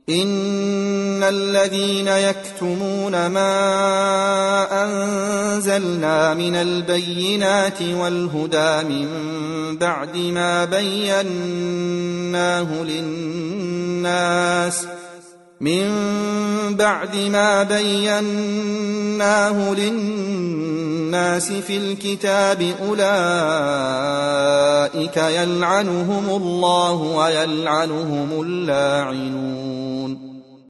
إن الذين يكتمون ما أنزلنا من البينات والهدى من بعد ما بيناه للناس في الكتاب أولئك يلعنهم الله ويلعنهم اللاعنون.